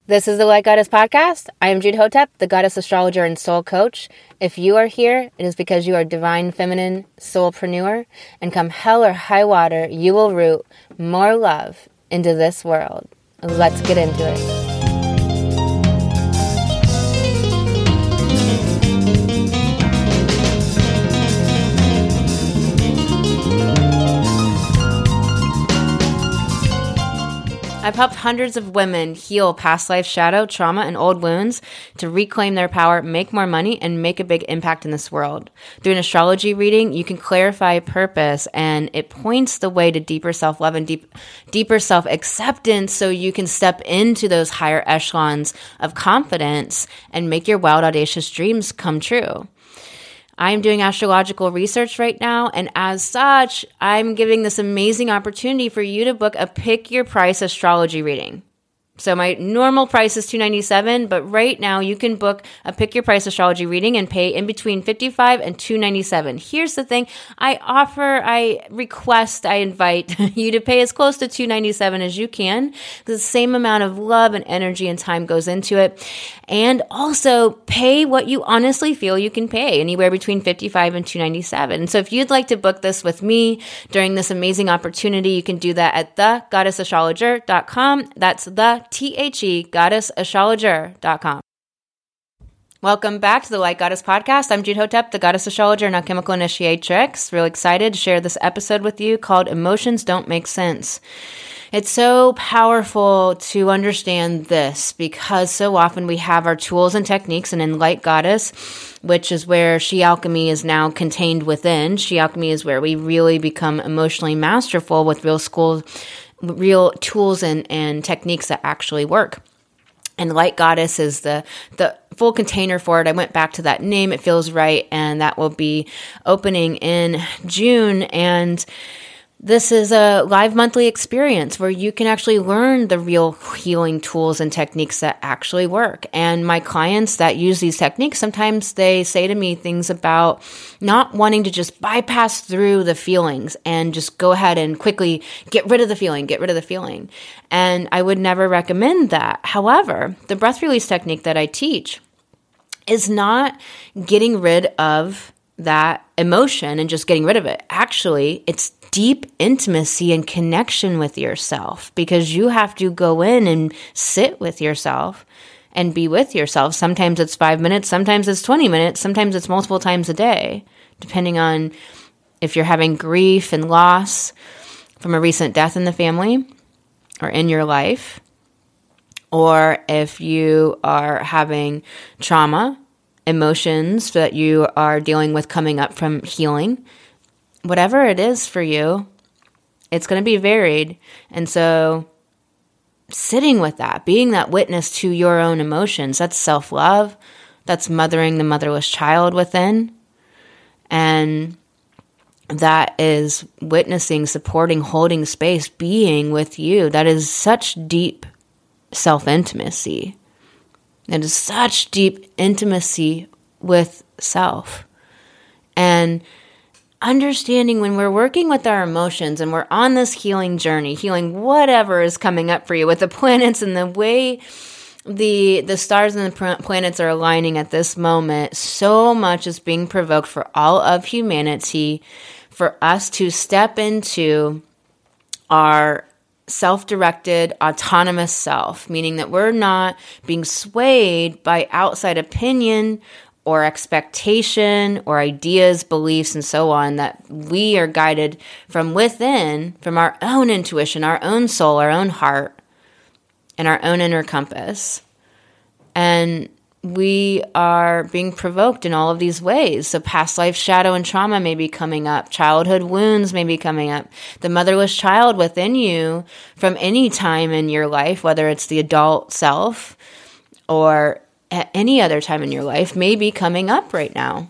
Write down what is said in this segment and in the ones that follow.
This is the Light Goddess Podcast. I am Jude Hotep, the goddess astrologer and soul coach. If you are here, it is because you are divine feminine soulpreneur, and come hell or high water, you will root more love into this world. Let's get into it. I've helped hundreds of women heal past life shadow, trauma, and old wounds to reclaim their power, make more money, and make a big impact in this world. Through an astrology reading, you can clarify purpose, and it points the way to deeper self-love and deeper self-acceptance so you can step into those higher echelons of confidence and make your wild, audacious dreams come true. I'm doing astrological research right now, and as such, I'm giving this amazing opportunity for you to book a pick your price astrology reading. So my normal price is $297, but right now you can book a pick your price astrology reading and pay in between $55 and $297. Here's the thing. I invite you to pay as close to $297 as you can. The same amount of love and energy and time goes into it. And also pay what you honestly feel you can pay, anywhere between $55 and $297. And so if you'd like to book this with me during this amazing opportunity, you can do that at thegoddessastrologer.com. That's goddessastrologer.com. Welcome back to the Light Goddess Podcast. I'm Jude Hotep, the goddess astrologer and alchemical initiatrix. Real excited to share this episode with you called Emotions Don't Make Sense. It's so powerful to understand this because so often we have our tools and techniques, and in Light Goddess, which is where She Alchemy is now contained within. She Alchemy is where we really become emotionally masterful with real tools and techniques that actually work. And Light Goddess is the full container for it. I went back to that name. It feels right. And that will be opening in June. And this is a live monthly experience where you can actually learn the real healing tools and techniques that actually work. And my clients that use these techniques, sometimes they say to me things about not wanting to just bypass through the feelings and just go ahead and quickly get rid of the feeling. And I would never recommend that. However, the breath release technique that I teach is not getting rid of that emotion and just getting rid of it. Actually, it's deep intimacy and connection with yourself, because you have to go in and sit with yourself and be with yourself. Sometimes it's 5 minutes, sometimes it's 20 minutes, sometimes it's multiple times a day, depending on if you're having grief and loss from a recent death in the family or in your life, or if you are having trauma, emotions that you are dealing with coming up from healing. Whatever it is for you, it's going to be varied. And so sitting with that, being that witness to your own emotions, that's self-love. That's mothering the motherless child within. And that is witnessing, supporting, holding space, being with you. That is such deep self-intimacy. It is such deep intimacy with self. And understanding when we're working with our emotions and we're on this healing journey, healing whatever is coming up for you with the planets and the way the stars and the planets are aligning at this moment, so much is being provoked for all of humanity, for us to step into our self-directed, autonomous self, meaning that we're not being swayed by outside opinion or expectation or ideas, beliefs, and so on, that we are guided from within, from our own intuition, our own soul, our own heart, and our own inner compass. And we are being provoked in all of these ways. So past life shadow and trauma may be coming up. Childhood wounds may be coming up. The motherless child within you from any time in your life, whether it's the adult self or at any other time in your life, may be coming up right now.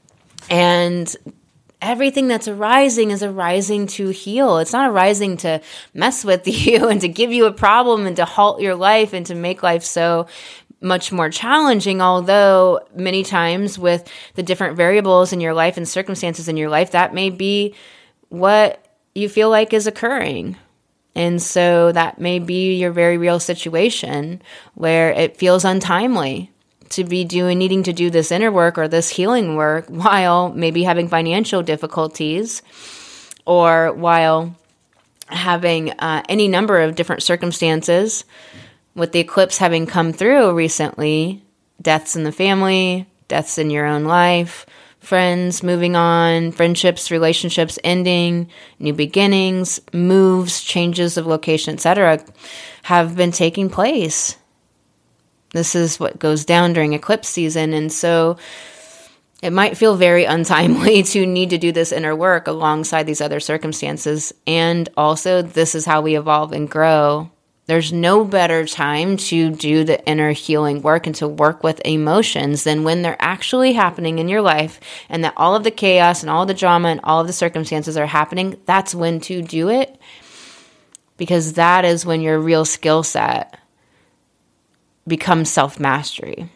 And everything that's arising is arising to heal. It's not arising to mess with you and to give you a problem and to halt your life and to make life so much more challenging, although many times with the different variables in your life and circumstances in your life, that may be what you feel like is occurring. And so that may be your very real situation where it feels untimely to be needing to do this inner work or this healing work while maybe having financial difficulties or while having any number of different circumstances. With the eclipse having come through recently, deaths in the family, deaths in your own life, friends moving on, friendships, relationships ending, new beginnings, moves, changes of location, etc., have been taking place. This is what goes down during eclipse season. And so it might feel very untimely to need to do this inner work alongside these other circumstances. And also, this is how we evolve and grow. There's no better time to do the inner healing work and to work with emotions than when they're actually happening in your life, and that all of the chaos and all of the drama and all of the circumstances are happening. That's when to do it, because that is when your real skill set becomes self-mastery.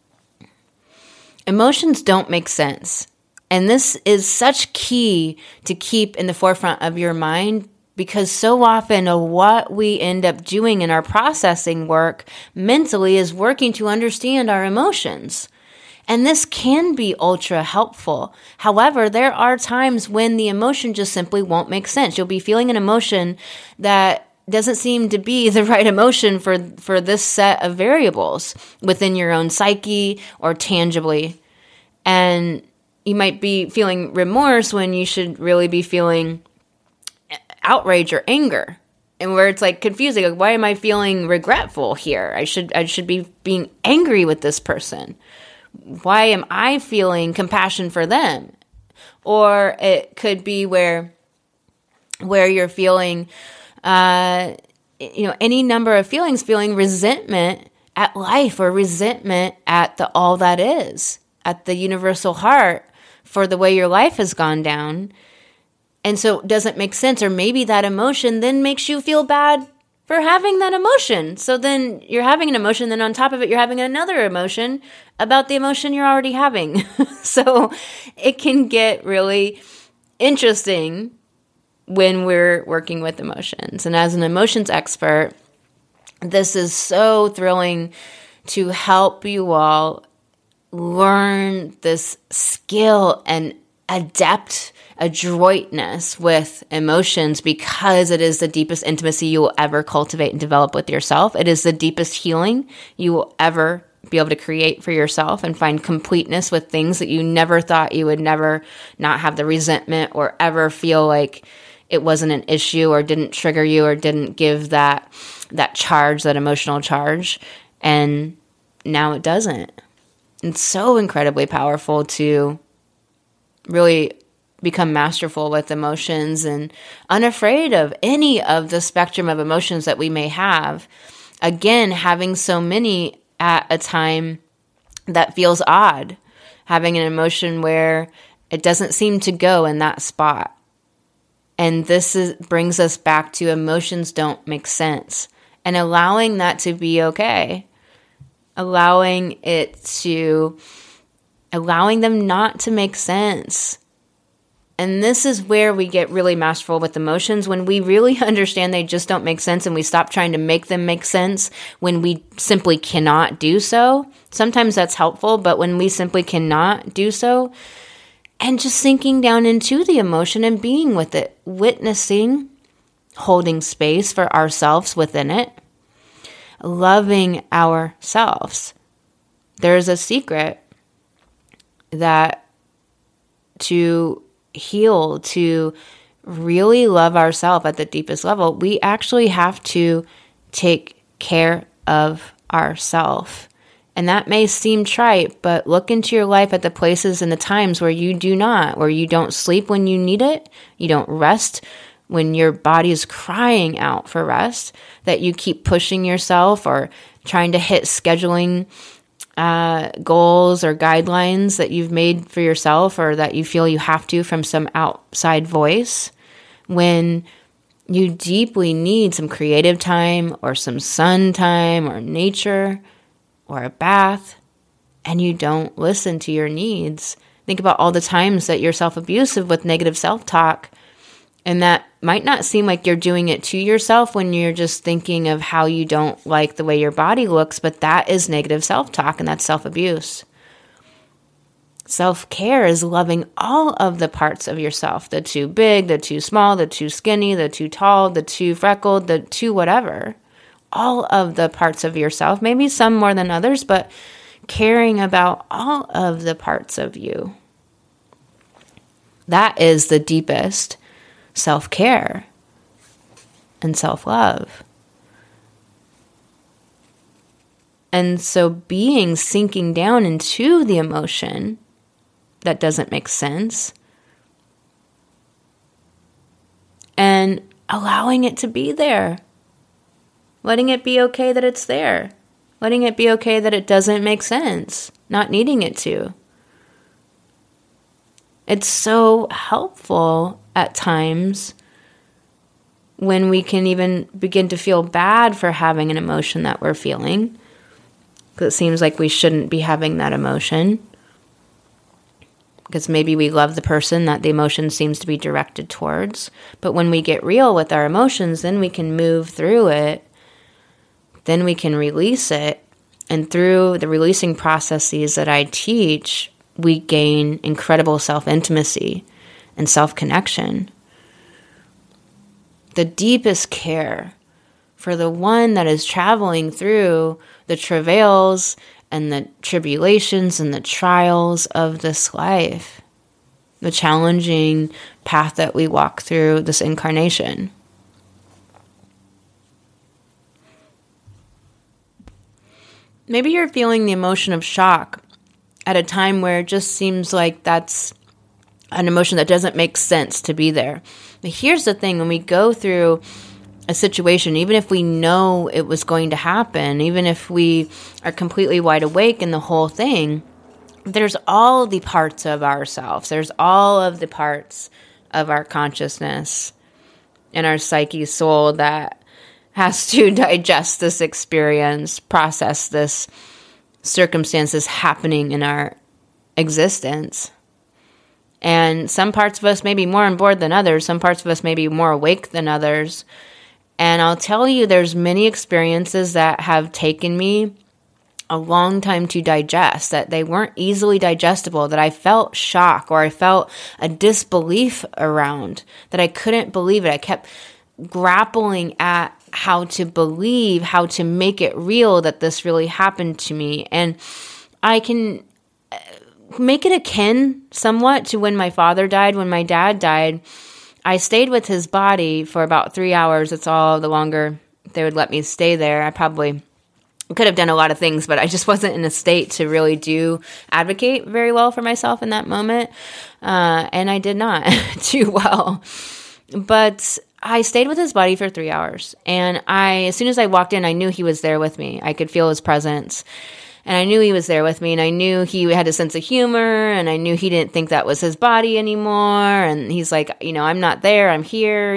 Emotions don't make sense. And this is such key to keep in the forefront of your mind, because so often what we end up doing in our processing work mentally is working to understand our emotions. And this can be ultra helpful. However, there are times when the emotion just simply won't make sense. You'll be feeling an emotion that doesn't seem to be the right emotion for this set of variables within your own psyche or tangibly. And you might be feeling remorse when you should really be feeling outrage or anger, and where it's like confusing, like, why am I feeling regretful here? I should be being angry with this person. Why am I feeling compassion for them? Or it could be where you're feeling any number of feelings, feeling resentment at life or resentment at the all that is, at the universal heart for the way your life has gone down. And so it doesn't make sense, or maybe that emotion then makes you feel bad for having that emotion. So then you're having an emotion, then on top of it, you're having another emotion about the emotion you're already having. So it can get really interesting when we're working with emotions. And as an emotions expert, this is so thrilling to help you all learn this skill and adroitness with emotions, because it is the deepest intimacy you will ever cultivate and develop with yourself. It is the deepest healing you will ever be able to create for yourself, and find completeness with things that you never thought you would never not have the resentment or ever feel like it wasn't an issue or didn't trigger you or didn't give that charge, that emotional charge. And now it doesn't. It's so incredibly powerful to really become masterful with emotions and unafraid of any of the spectrum of emotions that we may have. Again, having so many at a time that feels odd, having an emotion where it doesn't seem to go in that spot. And brings us back to emotions don't make sense, and allowing that to be okay, allowing them not to make sense. And this is where we get really masterful with emotions, when we really understand they just don't make sense, and we stop trying to make them make sense when we simply cannot do so. Sometimes that's helpful, but when we simply cannot do so, and just sinking down into the emotion and being with it, witnessing, holding space for ourselves within it, loving ourselves. There's a secret that to heal, to really love ourselves at the deepest level, we actually have to take care of ourselves. And that may seem trite, but look into your life at the places and the times where you do not, where you don't sleep when you need it, you don't rest when your body is crying out for rest, that you keep pushing yourself or trying to hit scheduling goals or guidelines that you've made for yourself, or that you feel you have to from some outside voice, when you deeply need some creative time or some sun time or nature or a bath, and you don't listen to your needs. Think about all the times that you're self-abusive with negative self-talk, and that might not seem like you're doing it to yourself when you're just thinking of how you don't like the way your body looks, but that is negative self-talk, and that's self-abuse. Self-care is loving all of the parts of yourself, the too big, the too small, the too skinny, the too tall, the too freckled, the too whatever. All of the parts of yourself, maybe some more than others, but caring about all of the parts of you. That is the deepest self-care and self-love. And so sinking down into the emotion that doesn't make sense and allowing it to be there. Letting it be okay that it's there. Letting it be okay that it doesn't make sense. Not needing it to. It's so helpful at times when we can even begin to feel bad for having an emotion that we're feeling, because it seems like we shouldn't be having that emotion, because maybe we love the person that the emotion seems to be directed towards. But when we get real with our emotions, then we can move through it. Then we can release it. And through the releasing processes that I teach, we gain incredible self-intimacy and self-connection. The deepest care for the one that is traveling through the travails and the tribulations and the trials of this life, the challenging path that we walk through this incarnation. Maybe you're feeling the emotion of shock at a time where it just seems like that's an emotion that doesn't make sense to be there. But here's the thing, when we go through a situation, even if we know it was going to happen, even if we are completely wide awake in the whole thing, there's all the parts of ourselves. There's all of the parts of our consciousness and our psyche, soul that has to digest this experience, process this circumstances happening in our existence. And some parts of us may be more on board than others. Some parts of us may be more awake than others. And I'll tell you, there's many experiences that have taken me a long time to digest, that they weren't easily digestible, that I felt shock or I felt a disbelief around, that I couldn't believe it. I kept grappling at how to believe, how to make it real that this really happened to me. And I can make it akin somewhat to when my father died. When my dad died, I stayed with his body for about 3 hours. It's all the longer they would let me stay there. I probably could have done a lot of things, but I just wasn't in a state to really advocate very well for myself in that moment. And I did not do well. But I stayed with his body for 3 hours. And as soon as I walked in, I knew he was there with me. I could feel his presence. And I knew he was there with me, and I knew he had a sense of humor, and I knew he didn't think that was his body anymore. And he's like, I'm not there, I'm here,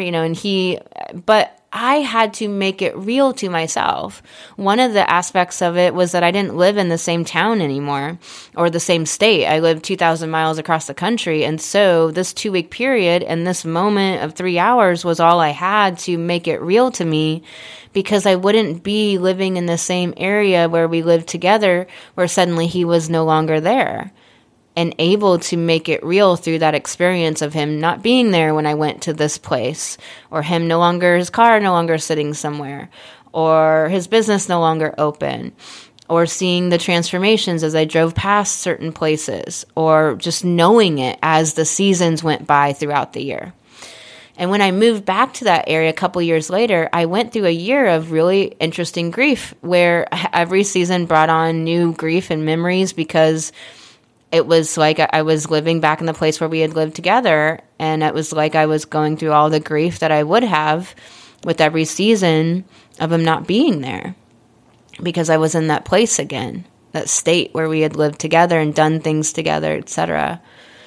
but I had to make it real to myself. One of the aspects of it was that I didn't live in the same town anymore or the same state. I lived 2,000 miles across the country. And so this 2-week period and this moment of 3 hours was all I had to make it real to me, because I wouldn't be living in the same area where we lived together, where suddenly he was no longer there. And able to make it real through that experience of him not being there when I went to this place, or his car no longer sitting somewhere, or his business no longer open, or seeing the transformations as I drove past certain places, or just knowing it as the seasons went by throughout the year. And when I moved back to that area a couple years later, I went through a year of really interesting grief, where every season brought on new grief and memories, because it was like I was living back in the place where we had lived together, and it was like I was going through all the grief that I would have with every season of him not being there, because I was in that place again, that state where we had lived together and done things together, etc.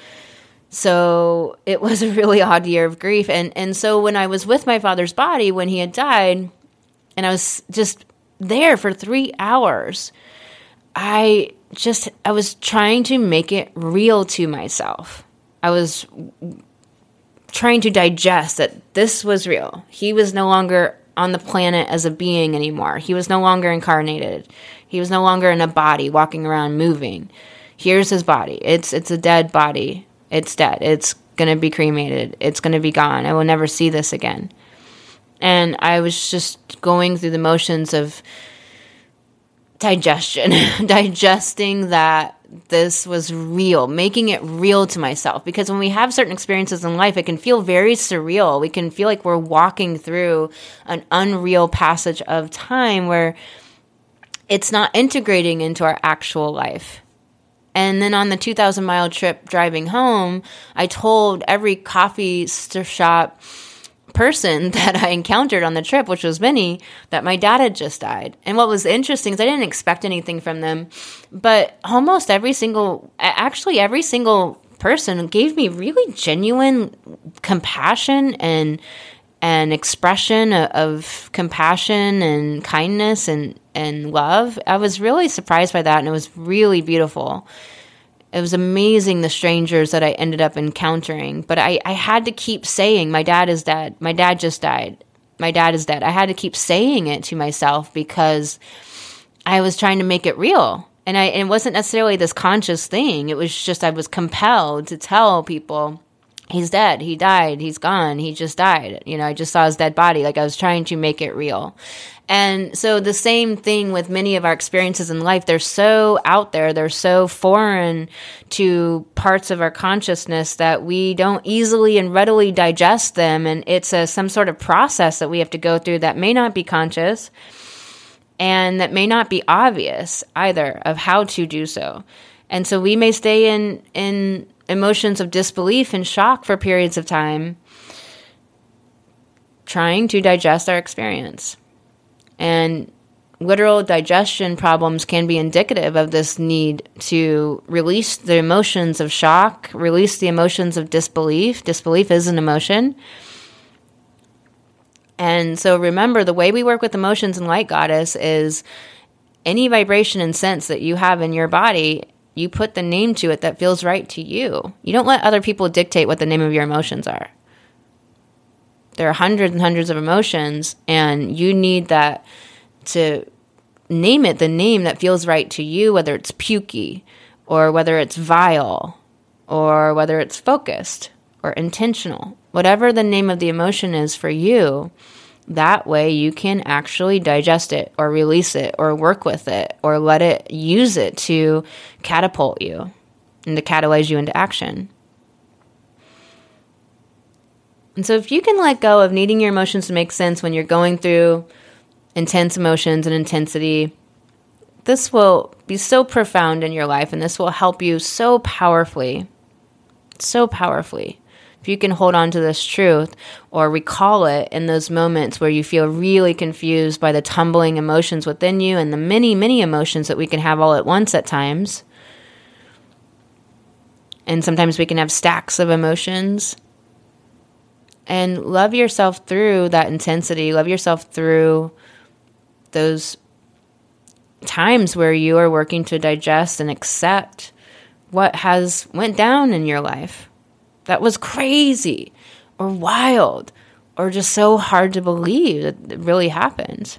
So it was a really odd year of grief. And so when I was with my father's body, when he had died, and I was just there for 3 hours, I was trying to make it real to myself. I was trying to digest that this was real. He was no longer on the planet as a being anymore. He was no longer incarnated. He was no longer in a body walking around moving. Here's his body. It's a dead body. It's dead. It's going to be cremated. It's going to be gone. I will never see this again. And I was just going through the motions of digestion, digesting that this was real, making it real to myself. Because when we have certain experiences in life, it can feel very surreal. We can feel like we're walking through an unreal passage of time where it's not integrating into our actual life. And then on the 2,000-mile trip driving home, I told every coffee shop person that I encountered on the trip, which was many, that my dad had just died. And what was interesting is I didn't expect anything from them, but almost every single person gave me really genuine compassion and expression of compassion and kindness and love. I was really surprised by that, and it was really beautiful. It was amazing, the strangers that I ended up encountering. But I had to keep saying, my dad is dead. My dad just died. My dad is dead. I had to keep saying it to myself because I was trying to make it real. And it wasn't necessarily this conscious thing. It was just I was compelled to tell people, he's dead. He died. He's gone. He just died. I just saw his dead body. Like, I was trying to make it real. And so the same thing with many of our experiences in life. They're so out there. They're so foreign to parts of our consciousness that we don't easily and readily digest them. And it's some sort of process that we have to go through that may not be conscious and that may not be obvious either of how to do so. And so we may stay in emotions of disbelief and shock for periods of time, trying to digest our experience. And literal digestion problems can be indicative of this need to release the emotions of shock, release the emotions of disbelief. Disbelief is an emotion. And so remember, the way we work with emotions in Light Goddess is any vibration and sense that you have in your body, you put the name to it that feels right to you. You don't let other people dictate what the name of your emotions are. There are hundreds and hundreds of emotions, and you need that to name it the name that feels right to you, whether it's pukey, or whether it's vile, or whether it's focused or intentional. Whatever the name of the emotion is for you, that way you can actually digest it or release it or work with it or use it to catapult you and to catalyze you into action. And so if you can let go of needing your emotions to make sense when you're going through intense emotions and intensity, this will be so profound in your life, and this will help you so powerfully. If you can hold on to this truth or recall it in those moments where you feel really confused by the tumbling emotions within you and the many, many emotions that we can have all at once at times. And sometimes we can have stacks of emotions. And love yourself through that intensity. Love yourself through those times where you are working to digest and accept what has went down in your life. That was crazy or wild or just so hard to believe that it really happened.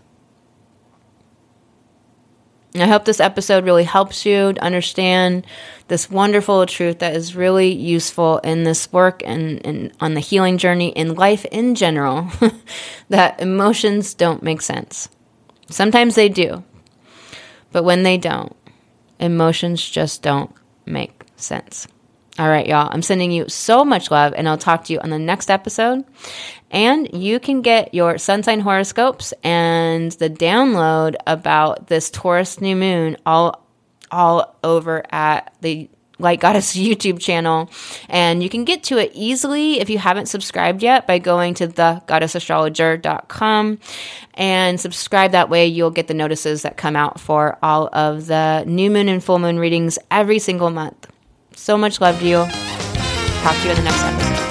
And I hope this episode really helps you to understand this wonderful truth that is really useful in this work and on the healing journey in life in general, that emotions don't make sense. Sometimes they do, but when they don't, emotions just don't make sense. All right, y'all, I'm sending you so much love, and I'll talk to you on the next episode. And you can get your sun sign horoscopes and the download about this Taurus new moon all over at the Light Goddess YouTube channel. And you can get to it easily if you haven't subscribed yet by going to thegoddessastrologer.com and subscribe. That way you'll get the notices that come out for all of the new moon and full moon readings every single month. So much love to you. Talk to you in the next episode.